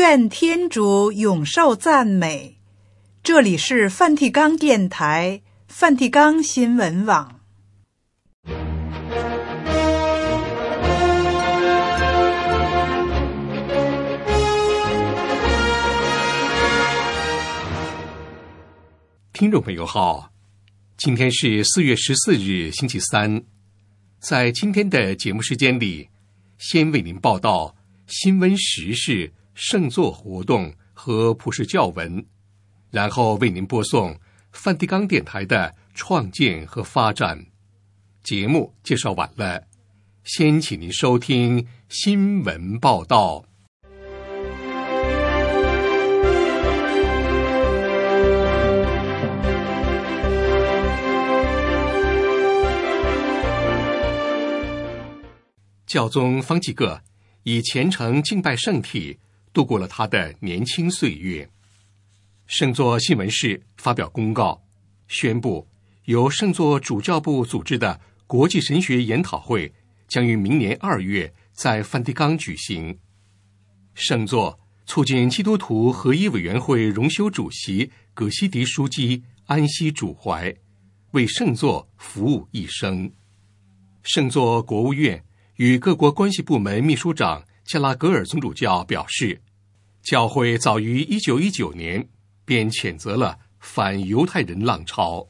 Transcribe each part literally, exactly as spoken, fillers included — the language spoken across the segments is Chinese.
愿天主永受赞美。这里是梵蒂冈电台，梵蒂冈新闻网。 听众朋友好，今天是四月十四日星期三。在今天的节目时间里，先为您报道新闻时事、圣座活动和普世教文，然后为您播送梵蒂冈电台的创建和发展。节目介绍完了，先请您收听新闻报道。教宗方济各以虔诚敬拜圣体度过了他的年轻岁月。圣座新闻室发表公告，宣布由圣座主教部组织的国际神学研讨会将于明年二月在梵蒂冈举行。圣座促进基督徒合一委员会荣休主席葛西迪枢机安息主怀，为圣座服务一生。圣座国务院与各国关系部门秘书长加拉格尔总主教表示，教会早于一九一九年便谴责了反犹太人浪潮。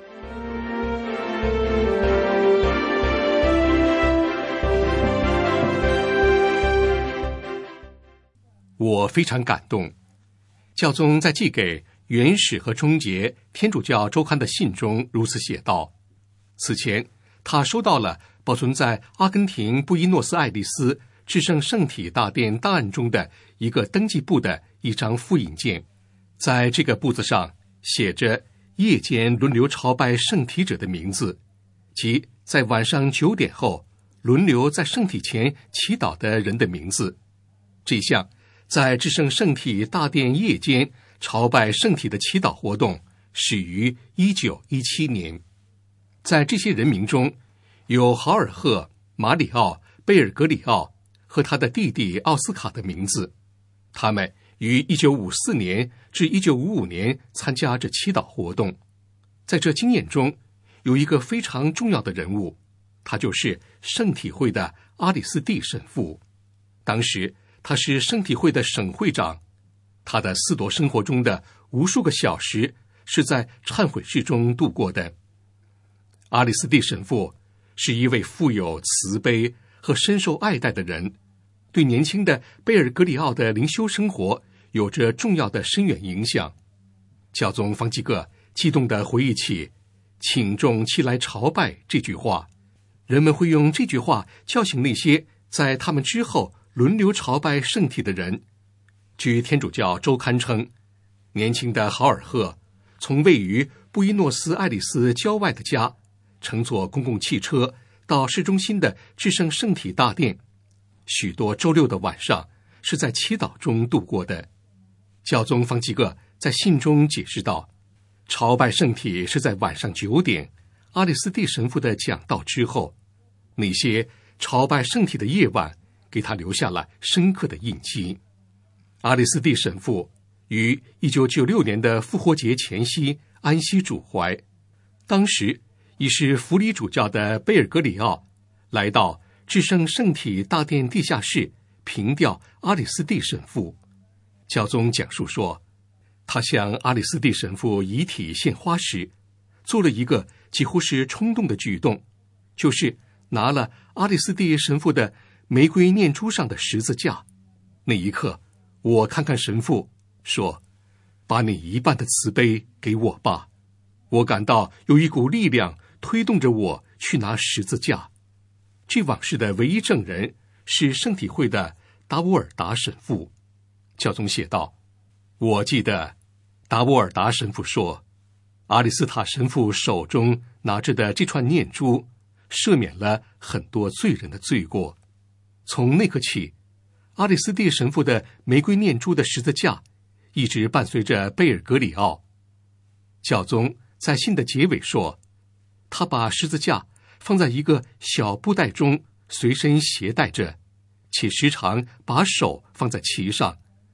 我非常感动，教宗在寄给原始和终结天主教周刊的信中如此写道。此前他收到了保存在阿根廷布宜诺斯艾利斯至圣圣体大殿档案中的一个登记簿的一张复印件，在这个簿子上写着夜间轮流朝拜圣体者的名字，即在晚上九点后轮流在圣体前祈祷的人的名字。这项在至圣圣体大殿夜间朝拜圣体的祈祷活动始于一九一七年。在这些人名中有豪尔赫、马里奥、贝尔格里奥和他的弟弟奥斯卡的名字，他们于一九五四年至一九五五年参加这祈祷活动。在这经验中有一个非常重要的人物，他就是圣体会的阿里斯蒂神父。当时他是圣体会的省会长，他的司铎生活中的无数个小时是在忏悔室中度过的。阿里斯蒂神父是一位富有慈悲和深受爱戴的人，对年轻的贝尔格里奥的灵修生活有着重要的深远影响。教宗方济各激动地回忆起请众齐来朝拜这句话，人们会用这句话叫醒那些在他们之后轮流朝拜圣体的人。据天主教周刊称，年轻的豪尔赫从位于布宜诺斯艾利斯郊外的家乘坐公共汽车到市中心的至圣圣体大殿，许多周六的晚上是在祈祷中度过的。教宗方济各在信中解释道，朝拜圣体是在晚上九点阿里斯蒂神父的讲道之后，那些朝拜圣体的夜晚给他留下了深刻的印记。阿里斯蒂神父于一九九六年的复活节前夕安息主怀，当时已是辅理主教的贝尔格里奥来到至圣圣体大殿地下室凭吊阿里斯蒂神父。教宗讲述说，他向阿里斯蒂神父遗体献花时做了一个几乎是冲动的举动，就是拿了阿里斯蒂神父的玫瑰念珠上的十字架。那一刻我看看神父说，把你一半的慈悲给我吧。我感到有一股力量推动着我去拿十字架。这往事的唯一证人是圣体会的达沃尔达神父。教宗写道，我记得达沃尔达神父说，阿里斯塔神父手中拿着的这串念珠赦免了很多罪人的罪过。从那刻起，阿里斯蒂神父的玫瑰念珠的十字架一直伴随着贝尔格里奥。教宗在信的结尾说，他把十字架放在一个小布袋中随身携带着，且时常把手放在其上，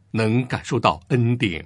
能感受到恩典。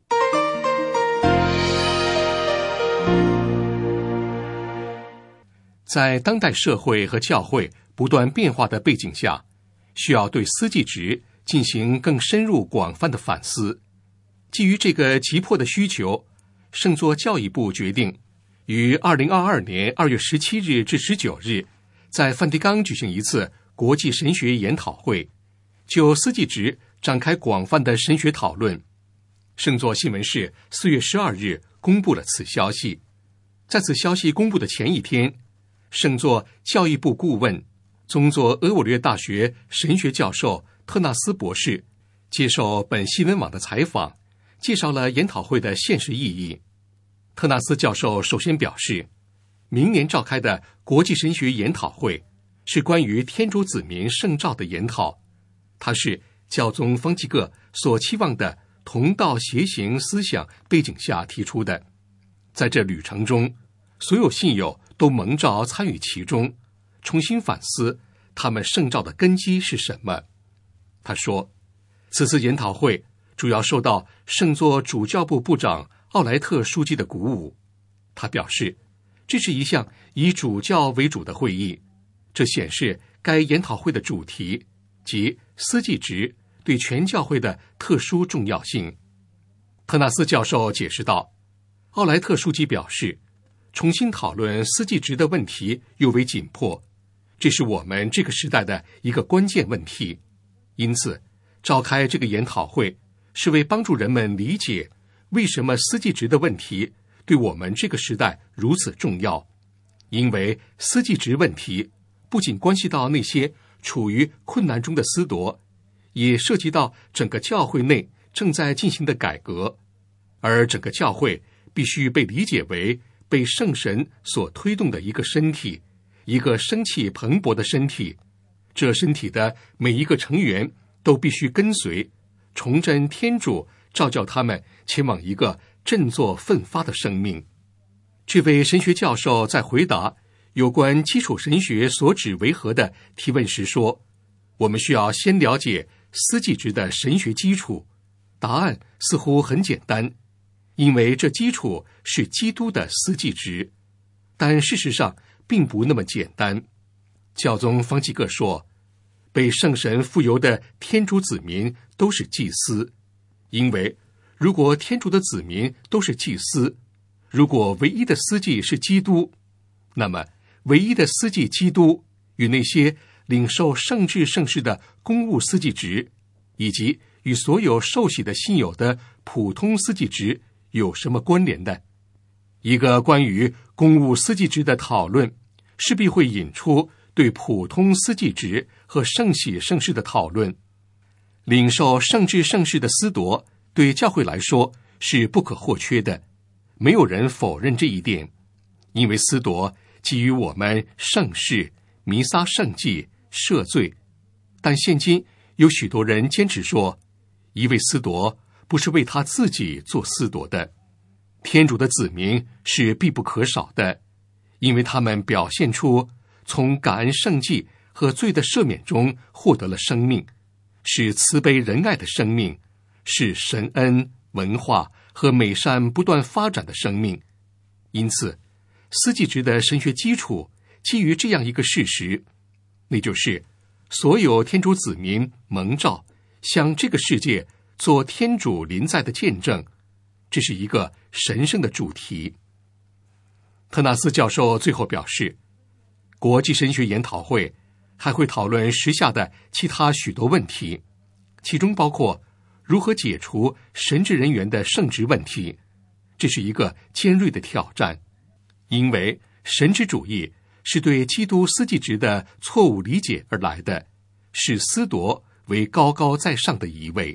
在当代社会和教会不断变化的背景下，需要对司祭职进行更深入广泛的反思。基于这个急迫的需求，圣座教义部决定于二零二二年二月十七日至十九日在梵蒂冈举行一次国际神学研讨会，就司祭职展开广泛的神学讨论。圣座新闻社四月十二日公布了此消息。在此消息公布的前一天，圣座教育部顾问、宗座俄我略大学神学教授特纳斯博士接受本新闻网的采访，介绍了研讨会的现实意义。特纳斯教授首先表示，明年召开的国际神学研讨会是关于天主子民圣召的研讨，它是教宗方济各所期望的同道协行思想背景下提出的。在这旅程中，所有信友都蒙召参与其中，重新反思他们圣召的根基是什么。他说，此次研讨会主要受到圣座主教部部长奥莱特书记的鼓舞。他表示，这是一项以主教为主的会议，这显示该研讨会的主题即司祭职对全教会的特殊重要性。特纳斯教授解释道，奥莱特书记表示，重新讨论司祭职的问题尤为紧迫，这是我们这个时代的一个关键问题。因此，召开这个研讨会是为帮助人们理解为什么司祭职的问题对我们这个时代如此重要。因为司祭职问题不仅关系到那些处于困难中的司铎，也涉及到整个教会内正在进行的改革，而整个教会必须被理解为被圣神所推动的一个身体，一个生气蓬勃的身体。这身体的每一个成员都必须跟随崇真天主召叫他们前往一个振作奋发的生命。这位神学教授在回答有关基础神学所指为何的提问时说，我们需要先了解司祭职的神学基础。答案似乎很简单，因为这基础是基督的司祭职，但事实上并不那么简单。教宗方济各说，被圣神傅油的天主子民都是祭司，因为如果天主的子民都是祭司，如果唯一的司祭是基督，那么唯一的司祭基督与那些领受圣至圣事的公务司祭职，以及与所有受洗的信友的普通司祭职有什么关联的？一个关于公务司祭职的讨论势必会引出对普通司祭职和圣洗圣事的讨论。领受圣至圣事的司铎对教会来说是不可或缺的，没有人否认这一点，因为司铎给予我们圣事、弥撒圣祭、赦罪。但现今有许多人坚持说，一位司铎不是为他自己做司铎的，天主的子民是必不可少的，因为他们表现出从感恩圣祭和罪的赦免中获得了生命，是慈悲仁爱的生命，是神恩、文化和美善不断发展的生命。因此，司祭职的神学基础基于这样一个事实，那就是所有天主子民蒙召向这个世界做天主临在的见证，这是一个神圣的主题。特纳斯教授最后表示，国际神学研讨会还会讨论时下的其他许多问题，其中包括如何解除神职人员的圣职问题。这是一个尖锐的挑战，因为神职主义是对基督司祭职的错误理解而来的，视司铎为高高在上的一位。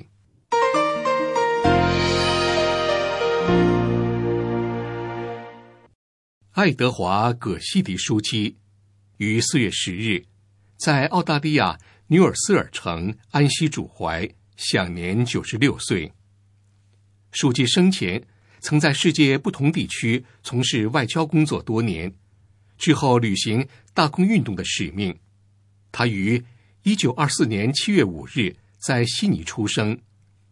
爱德华·葛西迪枢机于四月十日在澳大利亚纽尔斯尔城安息主怀，享年九十六岁。枢机生前曾在世界不同地区从事外交工作多年，之后履行大公运动的使命。他于一九二四年七月五日在悉尼出生，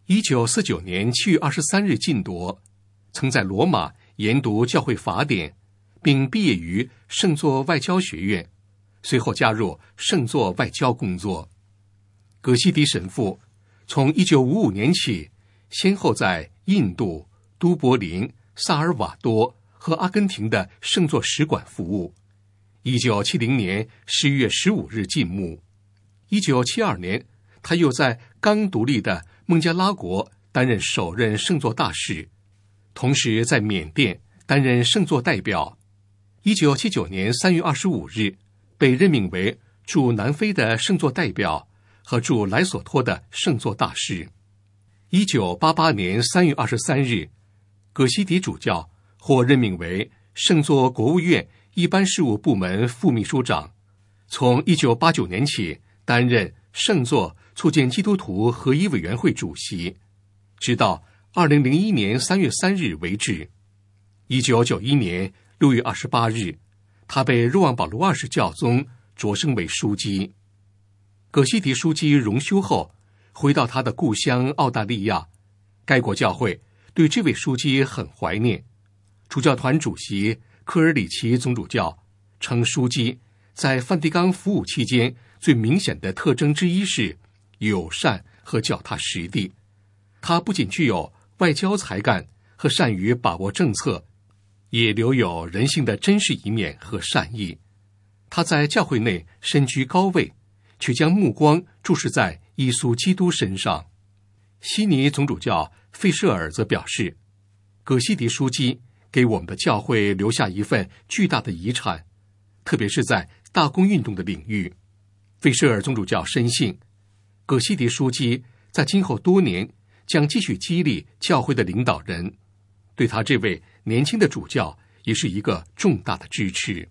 一九四九年七月二十三日进铎，曾在罗马研读教会法典，并毕业于圣座外交学院，随后加入圣座外交工作。葛西迪神父从一九五五年起，先后在印度、都柏林、萨尔瓦多和阿根廷的圣座使馆服务。一九七零年十一月十五日进墓。一九七二年，他又在刚独立的孟加拉国担任首任圣座大使，同时在缅甸担任圣座代表。一九七九年三月二十五日，被任命为驻南非的圣座代表和驻莱索托的圣座大使。一九八八年三月二十三日，葛西迪主教获任命为圣座国务院一般事务部门副秘书长，从一九八九年起担任圣座促进基督徒合一委员会主席，直到二零零一年三月三日为止。一九九一年六月二十八日，他被若望保禄二世教宗擢升为枢机。葛西迪枢机荣休后，回到他的故乡澳大利亚，该国教会对这位枢机很怀念。主教团主席科尔里奇总主教称，枢机在梵蒂冈服务期间最明显的特征之一是友善和脚踏实地。他不仅具有外交才干和善于把握政策，也留有人性的真实一面和善意。他在教会内身居高位，却将目光注视在耶稣基督身上。悉尼总主教费舍尔则表示，葛西迪枢机给我们的教会留下一份巨大的遗产，特别是在大公运动的领域。费舍尔总主教深信，葛西迪枢机在今后多年将继续激励教会的领导人，对他这位年轻的主教也是一个重大的支持。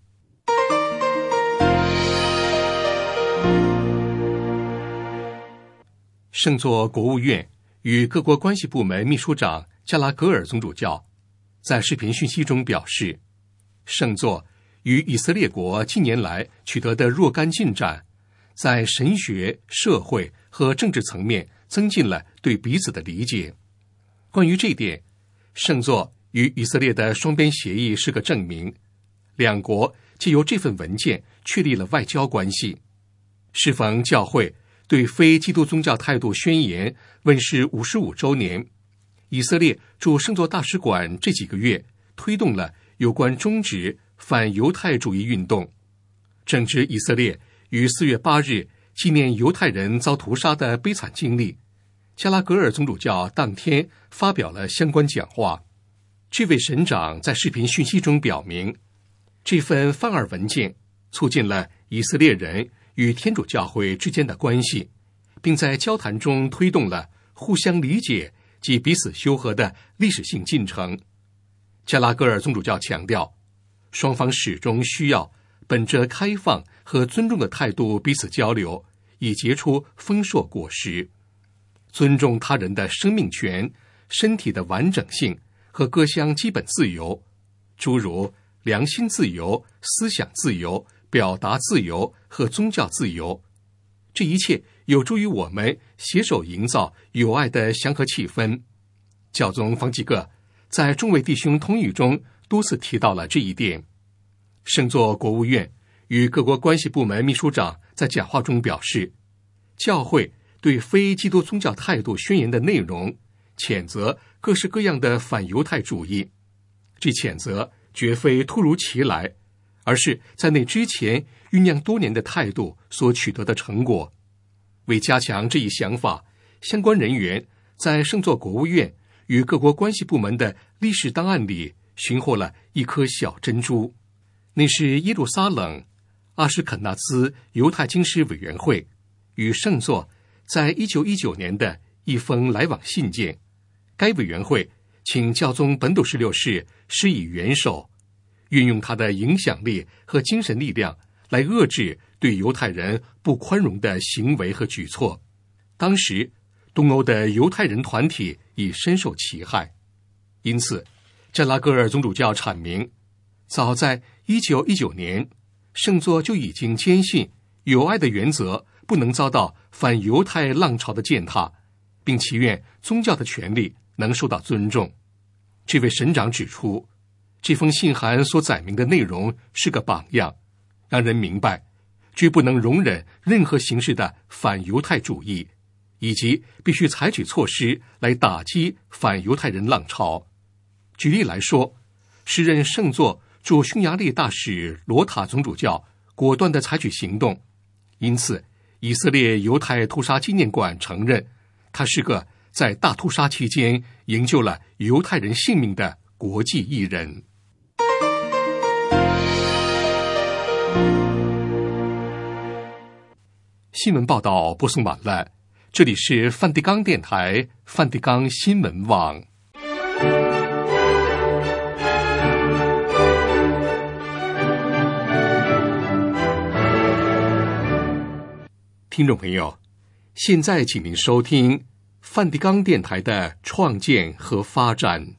圣座国务院与各国关系部门秘书长加拉格尔总主教在视频讯息中表示，圣座与以色列国近年来取得的若干进展，在神学、社会和政治层面增进了对彼此的理解。关于这一点，圣座与以色列的双边协议是个证明，两国借由这份文件确立了外交关系。适逢教会对非基督宗教态度宣言问世五十五周年，以色列驻圣座大使馆这几个月推动了有关终止反犹太主义运动。正值以色列于四月八日纪念犹太人遭屠杀的悲惨经历，加拉格尔总主教当天发表了相关讲话。这位神长在视频讯息中表明，这份范尔文件促进了以色列人与天主教会之间的关系，并在交谈中推动了互相理解及彼此修和的历史性进程。加拉格尔总主教强调，双方始终需要本着开放和尊重的态度彼此交流，以结出丰硕果实。尊重他人的生命权、身体的完整性和各项基本自由，诸如良心自由、思想自由、表达自由和宗教自由，这一切有助于我们携手营造友爱的祥和气氛。教宗方济各在众位弟兄通谕中多次提到了这一点。圣座国务院与各国关系部门秘书长在讲话中表示，教会对非基督宗教态度宣言的内容谴责各式各样的反犹太主义，这谴责绝非突如其来，而是在那之前酝酿多年的态度所取得的成果。为加强这一想法，相关人员在圣座国务院与各国关系部门的历史档案里寻获了一颗小珍珠，那是耶路撒冷阿什肯纳兹犹太经师委员会与圣座在一九一九年的一封来往信件。该委员会请教宗本笃十六世施以援手，运用他的影响力和精神力量来遏制对犹太人不宽容的行为和举措。当时东欧的犹太人团体已深受其害，因此加拉格尔总主教阐明，早在一九一九年，圣座就已经坚信友爱的原则不能遭到反犹太浪潮的践踏， 并祈愿宗教的权利能受到尊重。这位省长指出，这封信函所载明的内容是个榜样，让人明白绝不能容忍任何形式的反犹太主义，以及必须采取措施来打击反犹太人浪潮。举例来说，时任圣座驻匈牙利大使罗塔总主教果断地采取行动，因此以色列犹太屠杀纪念馆承认他是个在大屠杀期间营救了犹太人性命的国际艺人。新闻报道播送完了，这里是梵蒂冈电台梵蒂冈新闻网。听众朋友，现在请您收听梵蒂冈电台的创建和发展。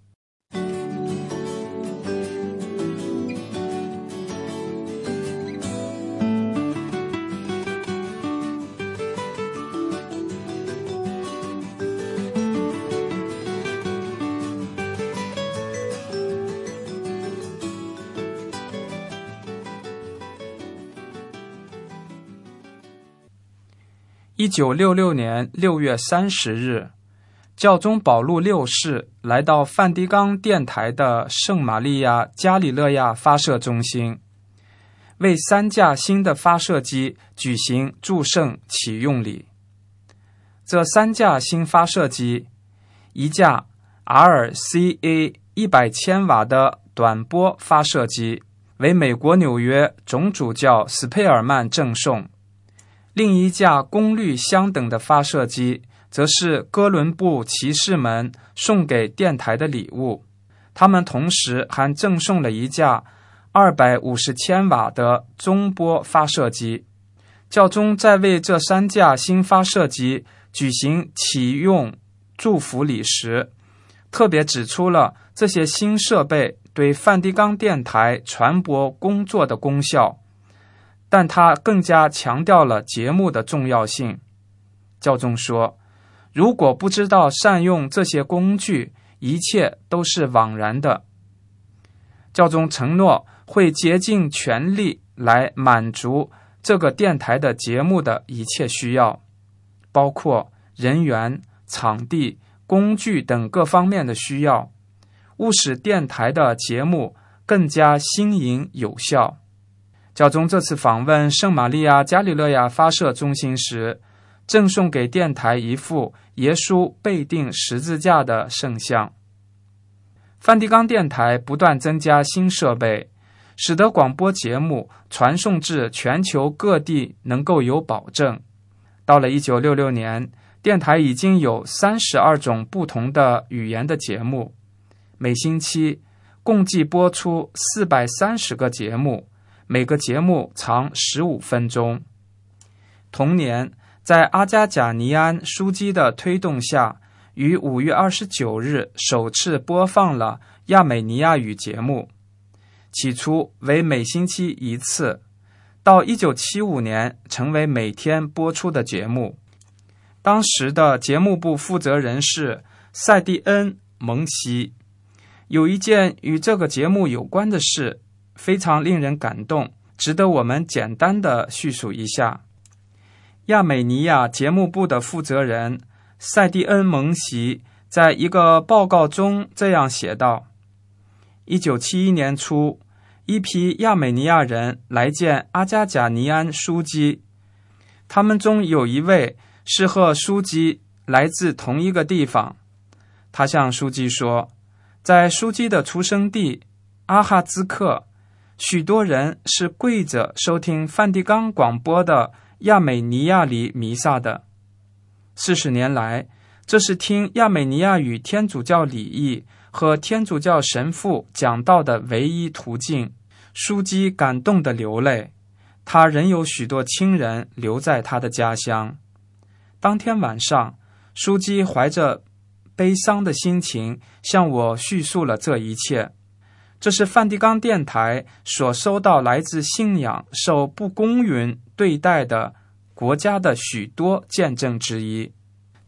一九六六年六月三十日，教宗保禄六世来到梵蒂冈电台的圣玛利亚加里勒亚发射中心，为三架新的发射机举行祝圣启用礼。这三架新发射机，一架 R C A 一百千瓦的短波发射机，为美国纽约总主教斯佩尔曼赠送。另一架功率相等的发射机则是哥伦布骑士们送给电台的礼物，他们同时还赠送了一架二百五十千瓦的中波发射机。教宗在为这三架新发射机举行启用祝福礼时，特别指出了这些新设备对梵蒂冈电台传播工作的功效，但他更加强调了节目的重要性。教宗说，如果不知道善用这些工具，一切都是枉然的。教宗承诺会竭尽全力来满足这个电台的节目的一切需要，包括人员、场地、工具等各方面的需要，务使电台的节目更加新颖有效。教宗这次访问圣玛利亚加里勒亚发射中心时，赠送给电台一幅耶稣被钉十字架的圣像。梵蒂冈电台不断增加新设备，使得广播节目传送至全球各地能够有保证。到了一九六六年，电台已经有三十二种不同的语言的节目，每星期共计播出四百三十个节目，每个节目长十五分钟。同年，在阿加贾尼安枢机的推动下，于五月二十九日首次播放了亚美尼亚语节目，起初为每星期一次，到一九七五年成为每天播出的节目。当时的节目部负责人是塞蒂恩·蒙西。有一件与这个节目有关的事，非常令人感动，值得我们简单的叙述一下。亚美尼亚节目部的负责人塞蒂恩·蒙西在一个报告中这样写道：一九七一年初，一批亚美尼亚人来见阿加贾尼安枢机，他们中有一位是和枢机来自同一个地方。他向枢机说，在枢机的出生地阿哈兹克，许多人是跪着收听梵蒂冈广播的亚美尼亚里弥撒的。四十年来，这是听亚美尼亚语天主教礼仪和天主教神父讲道的唯一途径。枢机感动地流泪，他仍有许多亲人留在他的家乡。当天晚上，枢机怀着悲伤的心情向我叙述了这一切。这是梵蒂冈电台所收到来自信仰受不公允对待的国家的许多见证之一。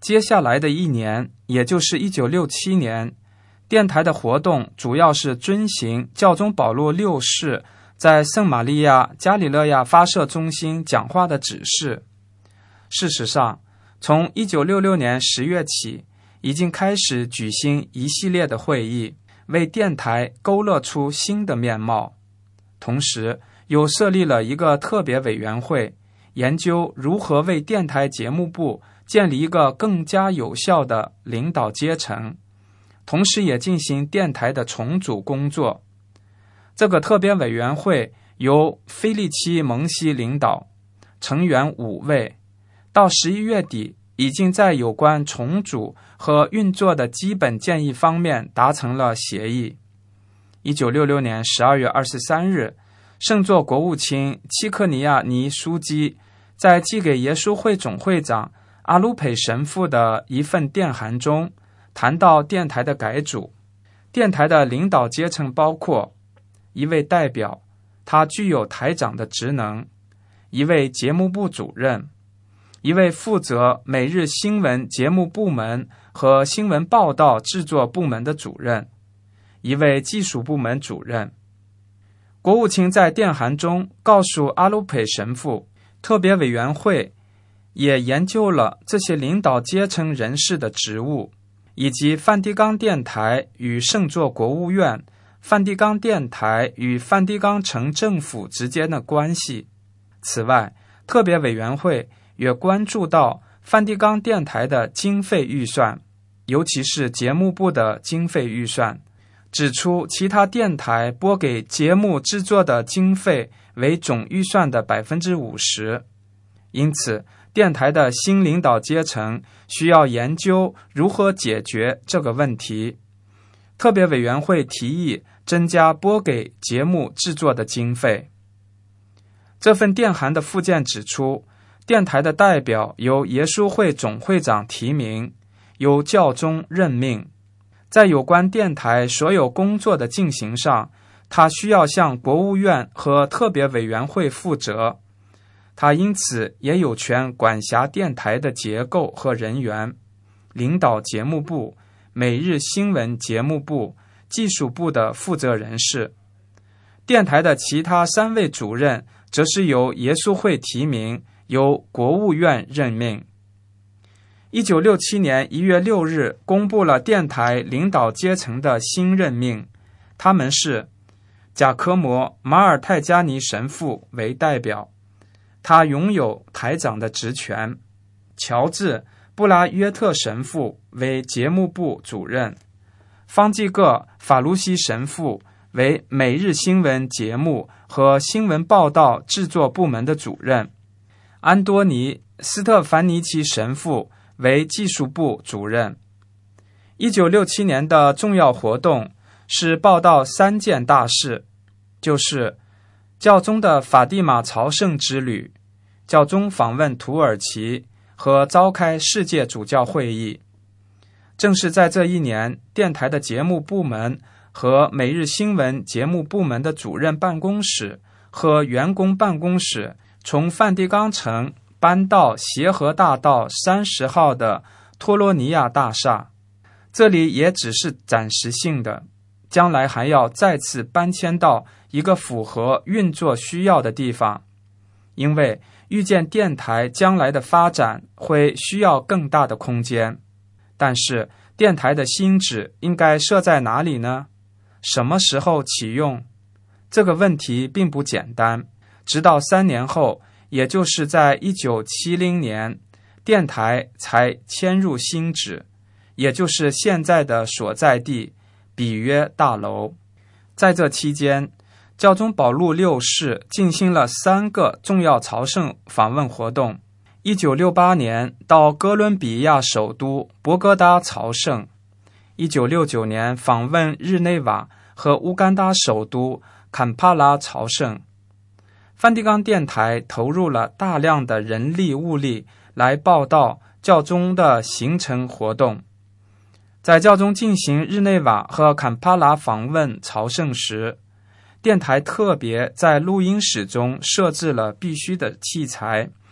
接下来的一年，也就是一九六七年，电台的活动主要是遵行教宗保禄六世在圣玛利亚加里勒亚发射中心讲话的指示。事实上，从一九六六年十月起，已经开始举行一系列的会议，为电台勾勒出新的面貌。同时，又设立了一个特别委员会，研究如何为电台节目部建立一个更加有效的领导阶层，同时也进行电台的重组工作。这个特别委员会由菲利奇·蒙西领导，成员五位，到十一月底已经在有关重组和运作的基本建议方面达成了协议。一九六六年十二月二十三日，圣座国务卿契克尼亚尼枢机在寄给耶稣会总会长阿鲁佩神父的一份电函中谈到电台的改组。电台的领导阶层包括一位代表，他具有台长的职能；一位节目部主任；一位负责每日新闻节目部门和新闻报道制作部门的主任；一位技术部门主任。国务卿在电函中告诉阿鲁佩神父，特别委员会也研究了这些领导阶层人士的职务，以及梵蒂冈电台与圣座国务院、梵蒂冈电台与梵蒂冈城政府之间的关系。此外，特别委员会也关注到梵蒂冈电台的经费预算，尤其是节目部的经费预算，指出其他电台拨给节目制作的经费为总预算的 百分之五十。 因此，电台的新领导阶层需要研究如何解决这个问题。特别委员会提议增加拨给节目制作的经费。这份电函的附件指出，电台的代表由耶稣会总会长提名，由教宗任命。在有关电台所有工作的进行上，他需要向国务院和特别委员会负责。他因此也有权管辖电台的结构和人员，领导节目部、每日新闻节目部、技术部的负责人士。电台的其他三位主任则是由耶稣会提名，由国务院任命。一九六七年一月六日公布了电台领导阶层的新任命，他们是贾科摩·马尔泰加尼神父为代表，他拥有台长的职权；乔治·布拉约特神父为节目部主任；方济各·法卢西神父为每日新闻节目和新闻报道制作部门的主任；安多尼·斯特凡尼奇神父为技术部主任。一九六七年的重要活动是报道三件大事，就是教宗的法蒂玛朝圣之旅、教宗访问土耳其和召开世界主教会议。正是在这一年，电台的节目部门和每日新闻节目部门的主任办公室和员工办公室从梵蒂冈城搬到协和大道三十号的托罗尼亚大厦，这里也只是暂时性的，将来还要再次搬迁到一个符合运作需要的地方，因为预见电台将来的发展会需要更大的空间。但是电台的新址应该设在哪里呢？什么时候启用？这个问题并不简单。直到三年后，也就是在一九七零年，电台才迁入新址，也就是现在的所在地比约大楼。在这期间，教宗保禄六世进行了三个重要朝圣访问活动。一九六八年到哥伦比亚首都博哥达朝圣，一九六九年访问日内瓦和乌干达首都坎帕拉朝圣。梵蒂冈电台投入了大量的人力物力来报道教宗的行程活动。在教宗进行日内瓦和坎帕拉访问朝圣时，电台特别在录音室中设置了必须的器材，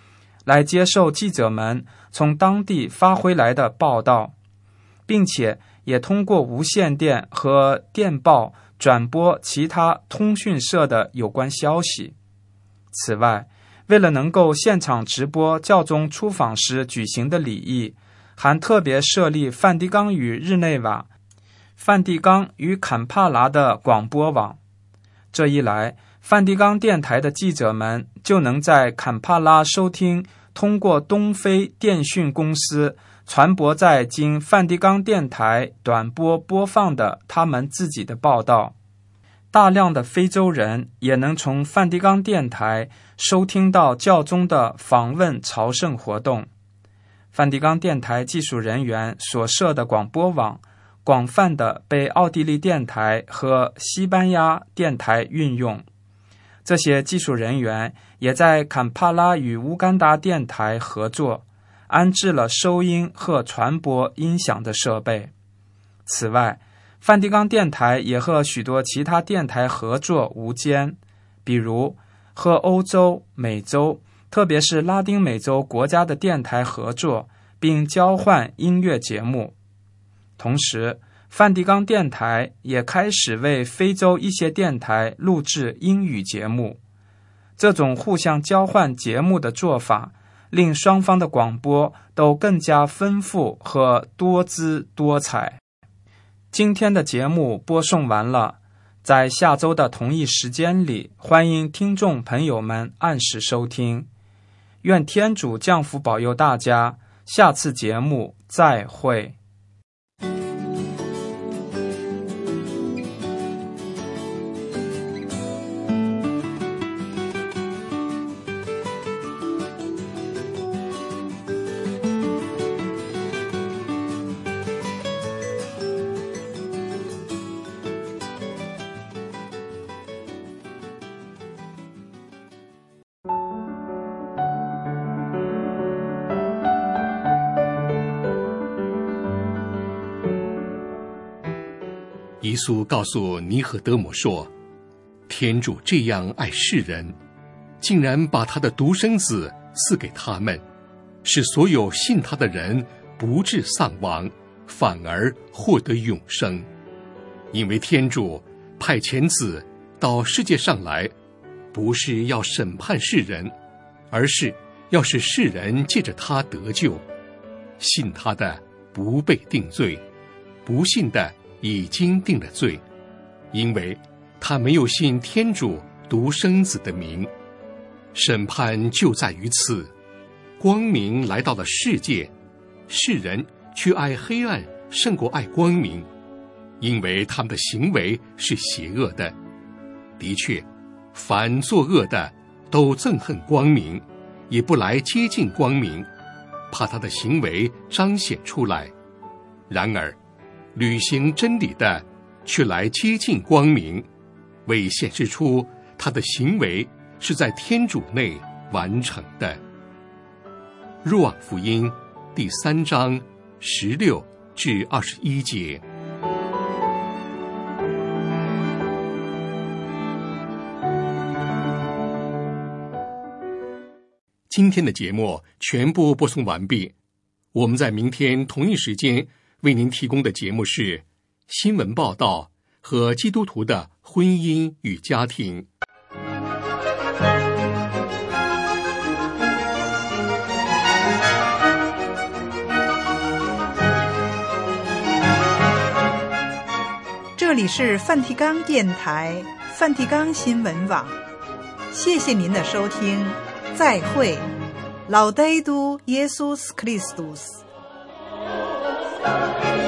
来接受记者们从当地发回来的报道，并且也通过无线电和电报转播其他通讯社的有关消息。此外，为了能够现场直播教宗出访时举行的礼仪，还特别设立梵蒂冈与日内瓦、梵蒂冈与坎帕拉的广播网。这一来，梵蒂冈电台的记者们就能在坎帕拉收听通过东非电讯公司传播在经梵蒂冈电台短波播放的他们自己的报道。大量的非洲人也能从梵蒂冈电台收听到教宗的访问朝圣活动。梵蒂冈电台技术人员所设的广播网广泛地被奥地利电台和西班牙电台运用。这些技术人员也在坎帕拉与乌干达电台合作，安置了收音和传播音响的设备。此外，梵蒂冈电台也和许多其他电台合作无间，比如和欧洲、美洲，特别是拉丁美洲国家的电台合作，并交换音乐节目。同时，梵蒂冈电台也开始为非洲一些电台录制英语节目。这种互相交换节目的做法，令双方的广播都更加丰富和多姿多彩。今天的节目播送完了，在下周的同一时间里，欢迎听众朋友们按时收听。愿天主降福保佑大家，下次节目再会。 耶稣告诉尼和德摩说，天主这样爱世人，竟然把他的独生子赐给他们，使所有信他的人不致丧亡，反而获得永生。因为天主派遣子到世界上来，不是要审判世人，而是要使世人借着他得救。信他的不被定罪，不信的已经定了罪，因为他没有信天主独生子的名。审判就在于此，光明来到了世界，世人却爱黑暗胜过爱光明，因为他们的行为是邪恶的。的确，凡作恶的都憎恨光明，也不来接近光明，怕他的行为彰显出来。然而履行真理的却来接近光明，为显示出他的行为是在天主内完成的。若望福音第三章十六至二十一节。今天的节目全部播送完毕，我们在明天同一时间为您提供的节目是新闻报道和基督徒的婚姻与家庭。 这里是梵蒂冈电台、梵蒂冈新闻网，谢谢您的收听，再会。Laudetur Jesus Christus。